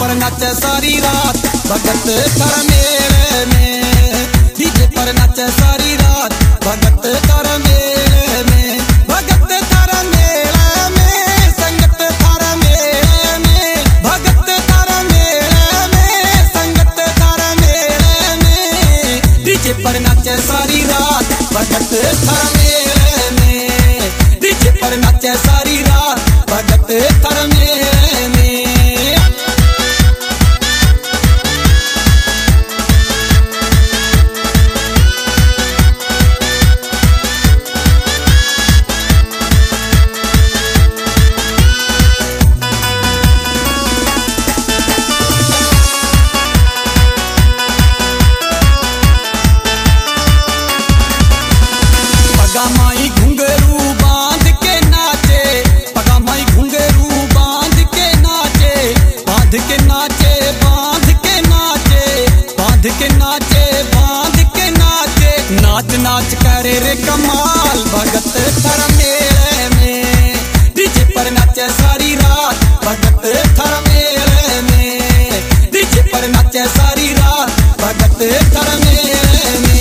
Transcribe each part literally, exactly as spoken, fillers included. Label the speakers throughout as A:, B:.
A: पर नाचे सारी रात भगत कर मेले में, डीजे पर नाचे सारी रात भगत कर मेले में, भगत कर मेले में, संगत कर मेले में, भगत कर मेले में, संगत कर मेले में, डीजे पर नाचे सारी रात भगत कर मेले में, डीजे पर नाचे सारी रात भगत कर मेले में। पगामाई घुंघरू बांध के नाचे, पगामाई घुंघरू बांध के नाचे, बांध के नाचे, बांध के नाचे, बांध के नाचे, बांध के नाचे, नाच नाच करे रे कमाल भगत कर मेले में, डीजे पर नाचे सारी रात भगत कर मेले में, डीजे पर नाचे सारी रात भगत कर मेले में।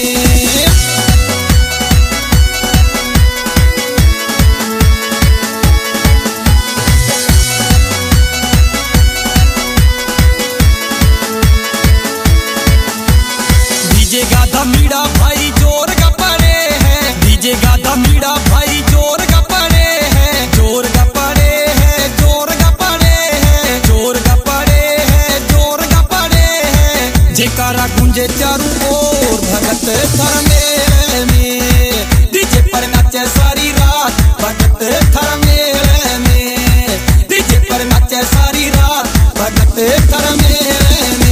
A: डीजे गाधा मीड़ा भाई जोर का पड़े हैं, डीजे गाधा मीड़ा भाई जोर का पड़े हैं, जोर का पड़े हैं, जोर का पड़े हैं, जोर का पड़े हैं, जोर का पड़े हैं, जेकारा गुंजे चारों ओर भगत कर मेले में, डीजे पर नाचे सारी रात भगत कर मेले में, डीजे पर नाचे सारी रात भगत कर मेले में।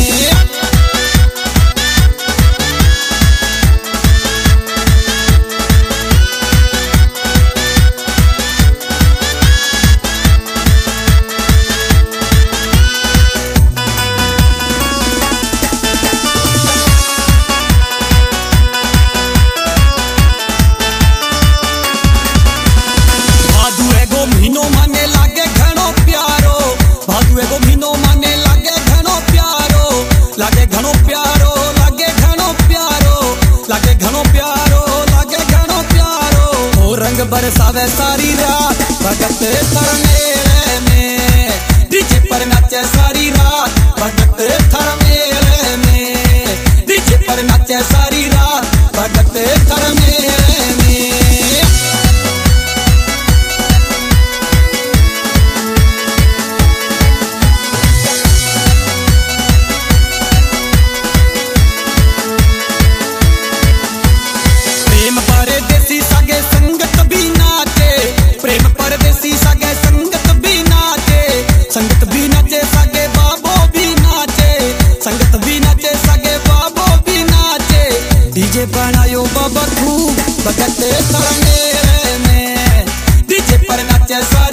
A: भादु एगो महीनो माने लागे घणो प्यारो, भादु एगो महीनो माने लागे घणो प्यारो, लागे घणो प्यारो, लागे घणो प्यारो, लागे घणो प्यारो, लागे घणो प्यारो, ओ रंग बरसावे सारी रात भगत कर मेले में, डीजे पर नाचे सारी रात भगत कर मेले में, डीजे पर नाचे सारी रात भगत कर मेले में। प्रेम परदेसी सगे संगत भी नाचे, प्रेम परदेसी सगे संगत भी नाचे, संगत भी नाचे सगे बाबो भी नाचे, संगत भी नाचे सगे बाबो भी नाचे, डीजे बनायो बाबा खूब भगत कर मेले में, डीजे पर नाचे